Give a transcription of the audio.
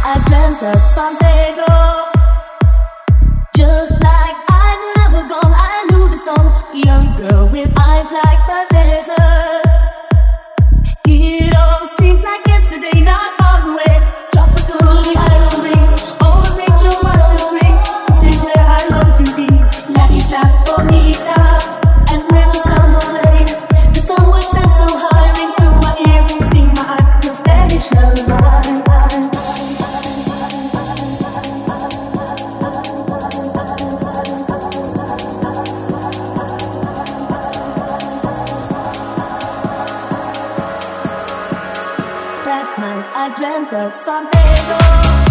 I dreamt of San Pedro. Just like I'd never gone, I knew the song. Young girl with eyes like the desert. It all seems like yesterday, not far away. Tropical island rings, all the Rachel Martin ring. This is where I long to be. La Isla Bonita, and where the sun will play. The sun will set so high, ring through my ears and sing my heart to Spanish lullaby. Last night I dreamt of San Pedro.